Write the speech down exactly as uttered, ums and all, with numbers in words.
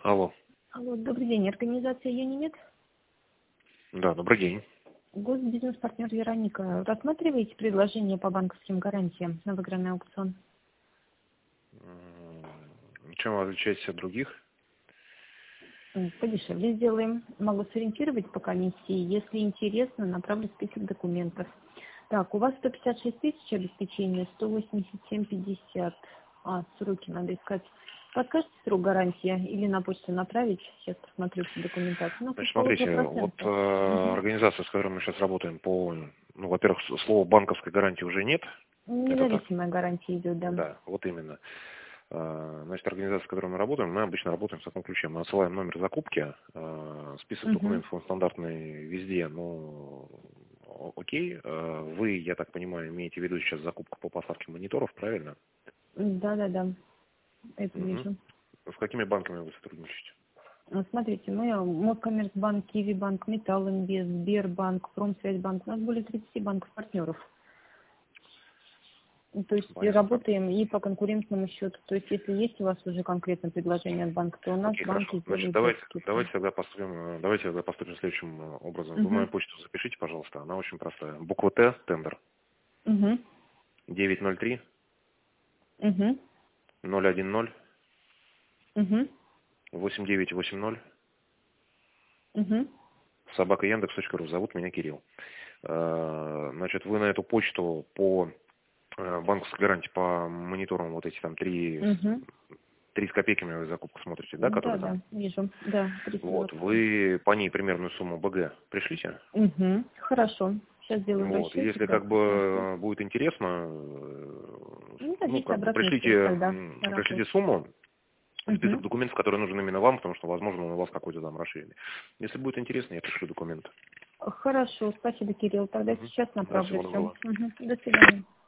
Алло. Алло, добрый день. Организация «Юнимед». Да, добрый день. Госбизнес-партнер Вероника. Рассматриваете предложение по банковским гарантиям на выигранный аукцион? М, Чем вы отличаетесь от других? М, Подешевле сделаем. Могу сориентировать по комиссии. Если интересно, направлю список документов. Так, у вас сто пятьдесят шесть тысяч обеспечения, сто восемьдесят семь пятьдесят. А, сроки надо искать. Подскажете срок гарантии или на почту направить? Сейчас посмотрю всю документацию. У нас Значит, тут смотрите, полутора вот процента. э, Угу. организация, с которой мы сейчас работаем, по, ну, во-первых, с- слова банковской гарантии уже нет. Это так? Независимая гарантия идет, да. Да, вот именно. Э, Значит, организация, с которой мы работаем, мы обычно работаем в таком ключе. Мы отсылаем номер закупки, э, список Угу. документов, он стандартный везде, но о- окей. Э, Вы, я так понимаю, имеете в виду сейчас закупку по посадке мониторов, правильно? Да, да, да. Это Мгм. вижу. С какими банками вы сотрудничаете? Ну, смотрите, мы Москоммерцбанк, Киви-банк, Металлинвест, Сбербанк, Промсвязьбанк. У нас более тридцати банков-партнеров. Ну, То есть и Понятно. работаем и по конкурентному счету. То есть если есть у вас уже конкретное предложение от банка, то у нас Окей, хорошо. банки Значит, сделают давайте, больше скидку. давайте тогда поступим, э, давайте тогда поступим следующим э, образом. Вы Угу. мою почту запишите, пожалуйста. Она очень простая. Буква Т, тендер, Угу. девятьсот три Угу. ноль один ноль Угу. восемь девять восемь ноль Угу. собака яндекс точка ру. Зовут меня Кирилл. Э, Значит, вы на эту почту по э, банковской гарантии по мониторам вот эти там три, Угу. три с копейками вы закупку смотрите, да, Да, которые да, там? вижу. Да, триста Вот, двадцать. вы по ней примерную сумму БГ пришлите. Угу. Хорошо. Сейчас сделаю в Вот. И расчете, если да, как бы посмотрю. э, будет интересно, э, Ну, ну, дадите как бы обратную пришлите, связь тогда м, по пришлите работе. сумму, список Угу. документов, которые нужны именно вам, потому что, возможно, у вас какой-то там расширенный. Если будет интересно, я пришлю документы. Хорошо, спасибо, Кирилл. Тогда Мгм. сейчас Да, направлю всего все. доброго. Угу. До свидания.